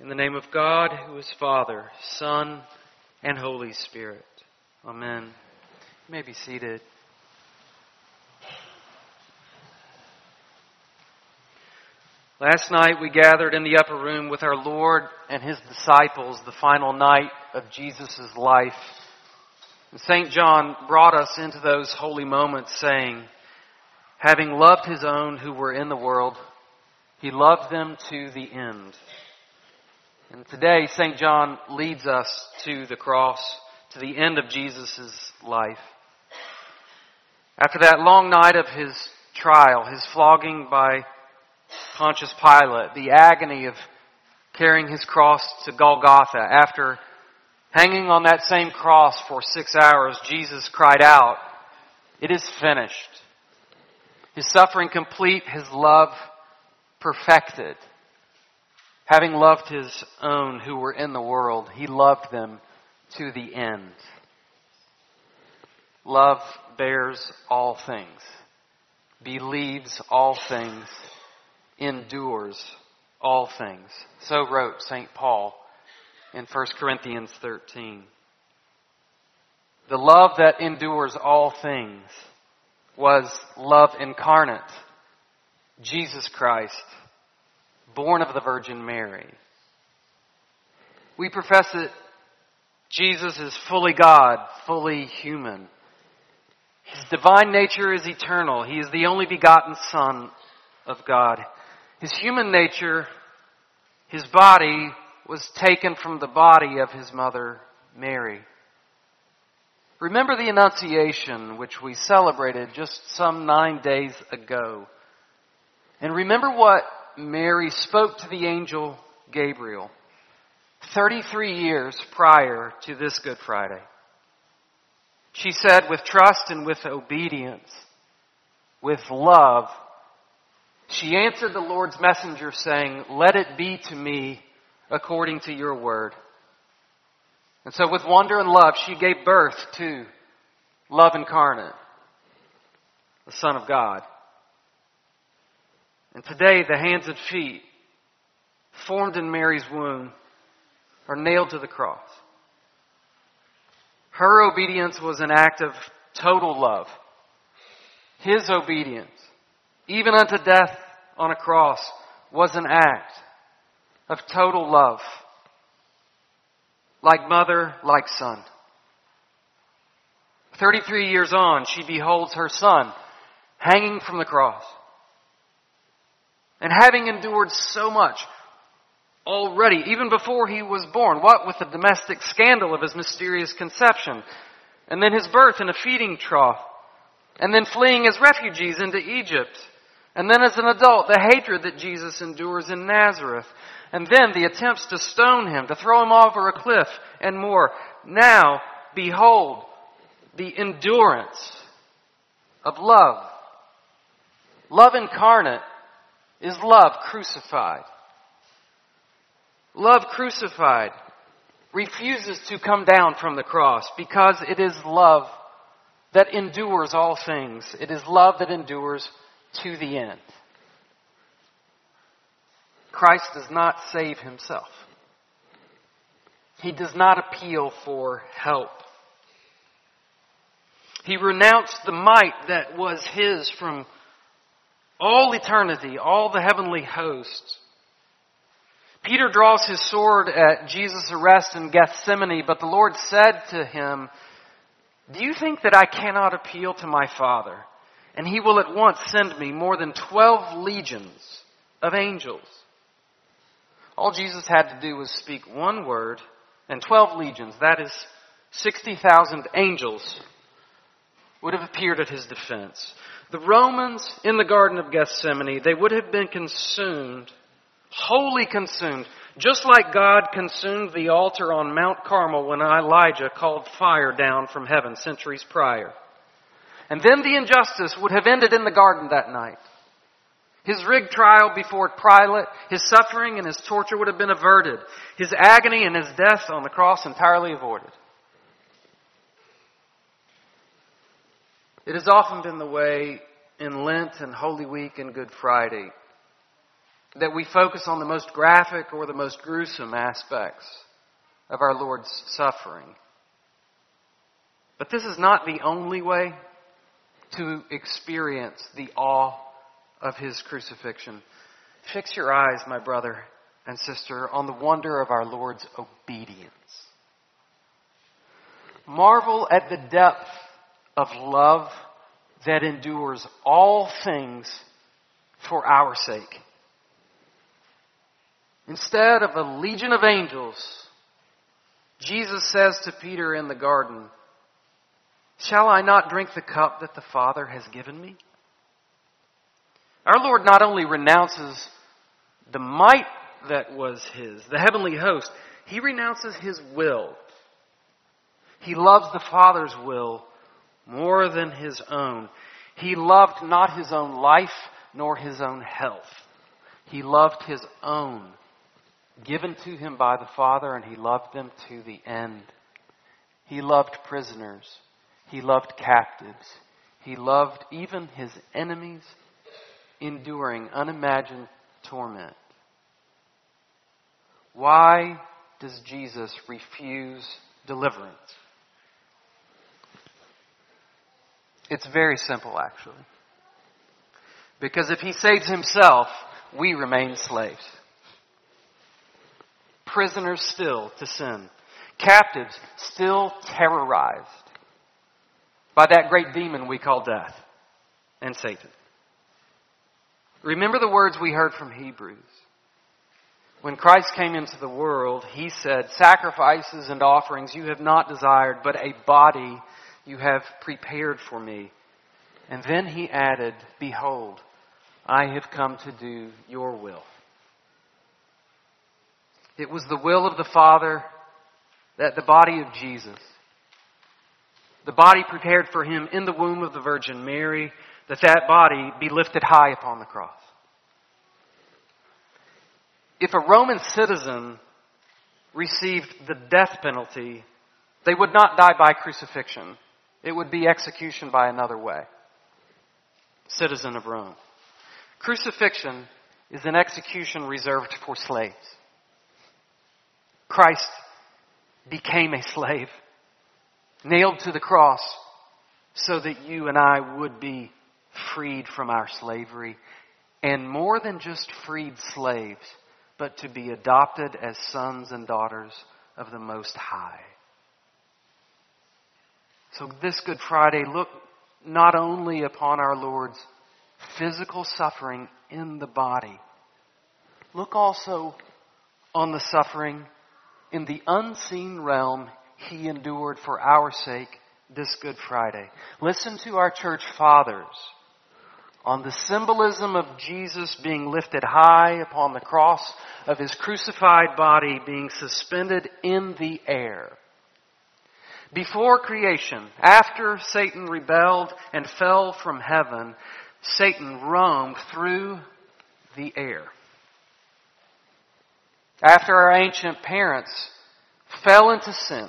In the name of God, who is Father, Son, and Holy Spirit. Amen. You may be seated. Last night we gathered in the upper room with our Lord and His disciples, the final night of Jesus' life. And St. John brought us into those holy moments saying, having loved His own who were in the world, He loved them to the end. And today, St. John leads us to the cross, to the end of Jesus' life. After that long night of His trial, His flogging by Pontius Pilate, the agony of carrying His cross to Golgotha, after hanging on that same cross for 6 hours, Jesus cried out, "It is finished." His suffering complete, His love perfected. Having loved His own who were in the world, He loved them to the end. Love bears all things, believes all things, endures all things. So wrote St. Paul in 1 Corinthians 13. The love that endures all things was love incarnate, Jesus Christ, born of the Virgin Mary. We profess that Jesus is fully God, fully human. His divine nature is eternal. He is the only begotten Son of God. His human nature, His body, was taken from the body of His mother, Mary. Remember the Annunciation, which we celebrated just some 9 days ago. And remember what Mary spoke to the angel Gabriel 33 years prior to this Good Friday. She said, with trust and with obedience, with love, she answered the Lord's messenger saying, "Let it be to me according to your word." And so with wonder and love, she gave birth to love incarnate, the Son of God. And today, the hands and feet formed in Mary's womb are nailed to the cross. Her obedience was an act of total love. His obedience, even unto death on a cross, was an act of total love. Like mother, like son. 33 years on, she beholds her son hanging from the cross. And having endured so much already, even before he was born, what with the domestic scandal of his mysterious conception, and then his birth in a feeding trough, and then fleeing as refugees into Egypt, and then as an adult, the hatred that Jesus endures in Nazareth, and then the attempts to stone Him, to throw Him over a cliff, and more. Now, behold, the endurance of love. Love incarnate is love crucified. Love crucified refuses to come down from the cross because it is love that endures all things. It is love that endures to the end. Christ does not save Himself. He does not appeal for help. He renounced the might that was His from all eternity, all the heavenly hosts. Peter draws his sword at Jesus' arrest in Gethsemane, but the Lord said to him, "Do you think that I cannot appeal to my Father, and He will at once send me more than 12 legions of angels?" All Jesus had to do was speak one word, and 12 legions, that is 60,000 angels, would have appeared at His defense. The Romans in the Garden of Gethsemane, they would have been consumed, wholly consumed, just like God consumed the altar on Mount Carmel when Elijah called fire down from heaven centuries prior. And then the injustice would have ended in the garden that night. His rigged trial before Pilate, His suffering and His torture would have been averted. His agony and His death on the cross entirely avoided. It has often been the way in Lent and Holy Week and Good Friday that we focus on the most graphic or the most gruesome aspects of our Lord's suffering. But this is not the only way to experience the awe of His crucifixion. Fix your eyes, my brother and sister, on the wonder of our Lord's obedience. Marvel at the depth of love that endures all things for our sake. Instead of a legion of angels, Jesus says to Peter in the garden, "Shall I not drink the cup that the Father has given me?" Our Lord not only renounces the might that was His, the heavenly host, He renounces His will. He loves the Father's will more than His own. He loved not His own life nor His own health. He loved His own, given to Him by the Father, and He loved them to the end. He loved prisoners. He loved captives. He loved even His enemies, enduring unimagined torment. Why does Jesus refuse deliverance? It's very simple, actually. Because if He saves Himself, we remain slaves. Prisoners still to sin. Captives still terrorized by that great demon we call death and Satan. Remember the words we heard from Hebrews. When Christ came into the world, He said, "Sacrifices and offerings you have not desired, but a body you have prepared for me." And then He added, "Behold, I have come to do your will." It was the will of the Father that the body of Jesus, the body prepared for Him in the womb of the Virgin Mary, that body be lifted high upon the cross. If a Roman citizen received the death penalty, they would not die by crucifixion. It would be execution by another way. Citizen of Rome. Crucifixion is an execution reserved for slaves. Christ became a slave, nailed to the cross, so that you and I would be freed from our slavery, and more than just freed slaves, but to be adopted as sons and daughters of the Most High. So this Good Friday, look not only upon our Lord's physical suffering in the body, look also on the suffering in the unseen realm He endured for our sake this Good Friday. Listen to our church fathers on the symbolism of Jesus being lifted high upon the cross, of His crucified body being suspended in the air. Before creation, after Satan rebelled and fell from heaven, Satan roamed through the air. After our ancient parents fell into sin,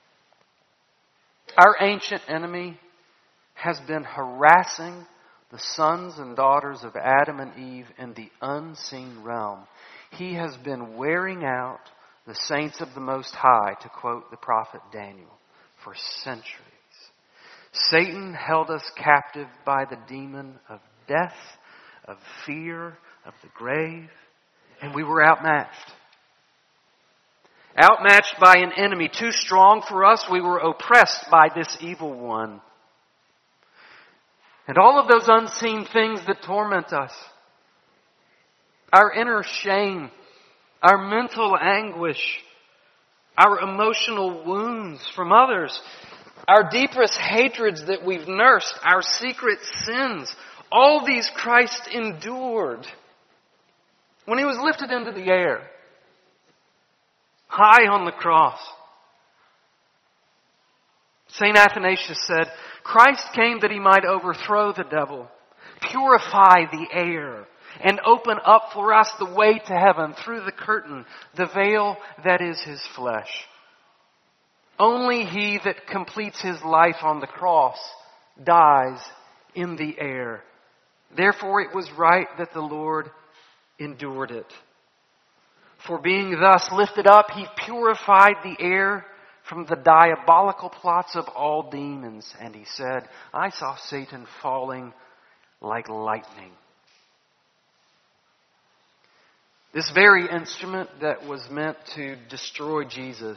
our ancient enemy has been harassing the sons and daughters of Adam and Eve in the unseen realm. He has been wearing out the saints of the Most High, to quote the prophet Daniel, for centuries. Satan held us captive by the demon of death, of fear, of the grave, and we were outmatched. Outmatched by an enemy too strong for us, we were oppressed by this evil one. And all of those unseen things that torment us, our inner shame, our mental anguish, our emotional wounds from others, our deepest hatreds that we've nursed, our secret sins, all these Christ endured when He was lifted into the air, high on the cross. St. Athanasius said, "Christ came that He might overthrow the devil, purify the air, and open up for us the way to heaven through the curtain, the veil that is His flesh. Only he that completes his life on the cross dies in the air. Therefore it was right that the Lord endured it. For being thus lifted up, He purified the air from the diabolical plots of all demons. And He said, I saw Satan falling like lightning. This very instrument that was meant to destroy Jesus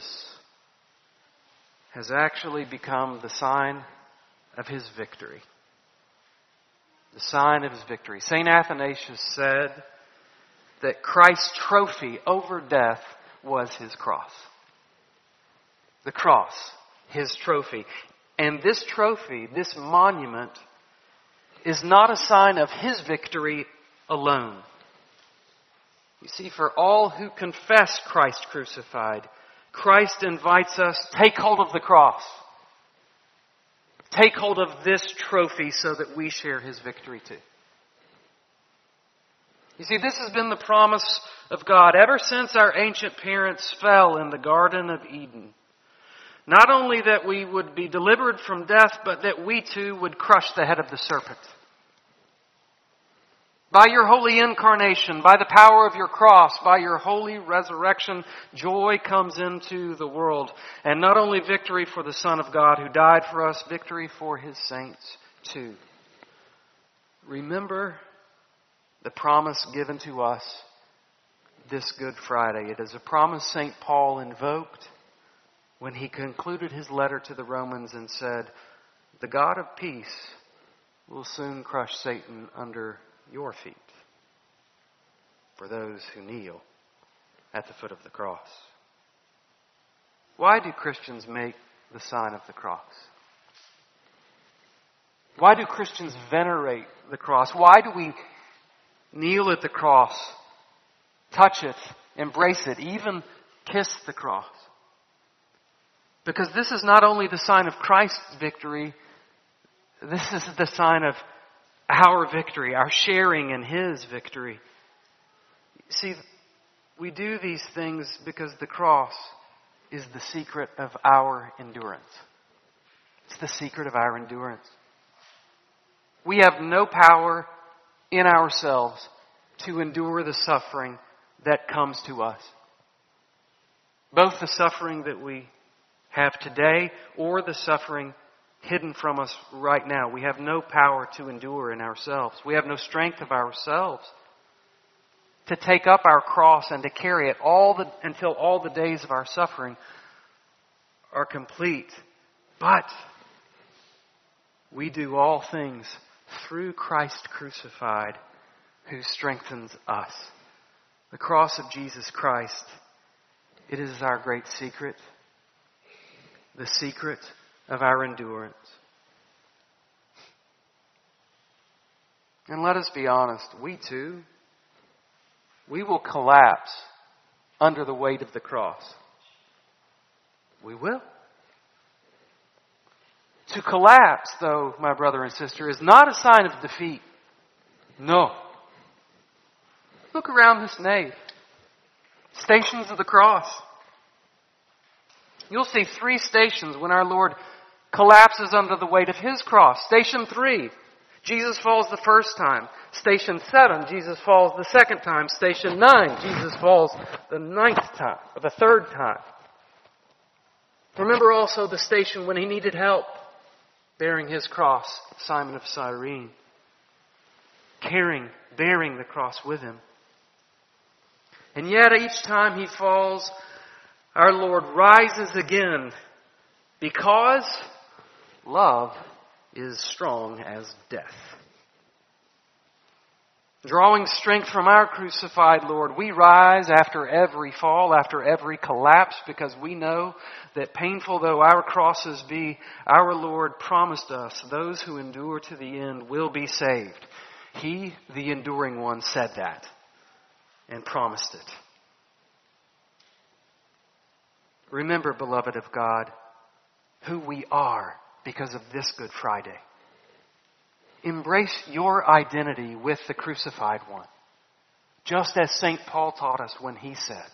has actually become the sign of His victory. The sign of His victory. St. Athanasius said that Christ's trophy over death was His cross. The cross, His trophy. And this trophy, this monument, is not a sign of His victory alone. You see, for all who confess Christ crucified, Christ invites us, take hold of the cross. Take hold of this trophy so that we share His victory too. You see, this has been the promise of God ever since our ancient parents fell in the Garden of Eden. Not only that we would be delivered from death, but that we too would crush the head of the serpent. By your holy incarnation, by the power of your cross, by your holy resurrection, joy comes into the world. And not only victory for the Son of God who died for us, victory for His saints too. Remember the promise given to us this Good Friday. It is a promise St. Paul invoked when he concluded his letter to the Romans and said, the God of peace will soon crush Satan under your feet for those who kneel at the foot of the cross. Why do Christians make the sign of the cross? Why do Christians venerate the cross? Why do we kneel at the cross, touch it, embrace it, even kiss the cross? Because this is not only the sign of Christ's victory, this is the sign of our victory, our sharing in His victory. See, we do these things because the cross is the secret of our endurance. It's the secret of our endurance. We have no power in ourselves to endure the suffering that comes to us. Both the suffering that we have today or the suffering hidden from us right now. We have no power to endure in ourselves. We have no strength of ourselves to take up our cross and to carry it until all the days of our suffering are complete. But we do all things through Christ crucified, who strengthens us. The cross of Jesus Christ, it is our great secret, the secret of our endurance. And let us be honest, we too, we will collapse under the weight of the cross. We will. To collapse, though, my brother and sister, is not a sign of defeat. No. Look around this nave. Stations of the cross. You'll see 3 stations when our Lord collapses under the weight of His cross. Station 3, Jesus falls the first time. Station 7, Jesus falls the second time. Station 9, Jesus falls the 9th time, or the 3rd time. Remember also the station when He needed help, bearing His cross, Simon of Cyrene. Bearing the cross with Him. And yet each time He falls, our Lord rises again, because love is strong as death. Drawing strength from our crucified Lord, we rise after every fall, after every collapse, because we know that painful though our crosses be, our Lord promised us those who endure to the end will be saved. He, the enduring one, said that and promised it. Remember, beloved of God, who we are because of this Good Friday. Embrace your identity with the crucified one, just as St. Paul taught us when he said,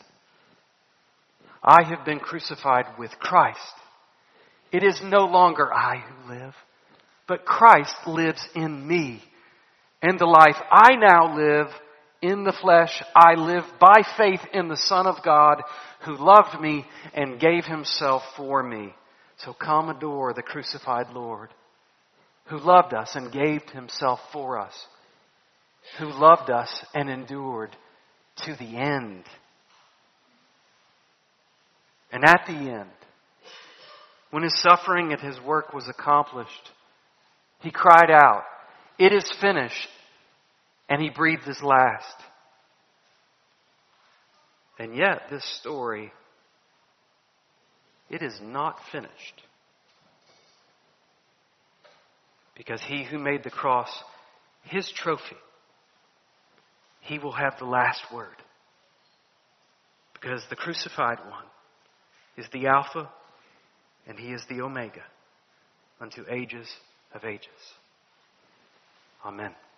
I have been crucified with Christ. It is no longer I who live, but Christ lives in me. And the life I now live in the flesh, I live by faith in the Son of God who loved me and gave himself for me. So come adore the crucified Lord who loved us and gave himself for us, who loved us and endured to the end. And at the end, when his suffering and his work was accomplished, he cried out, "It is finished," and he breathed his last. And yet, this story, it is not finished. Because he who made the cross his trophy, he will have the last word. Because the crucified one is the Alpha and he is the Omega unto ages of ages. Amen.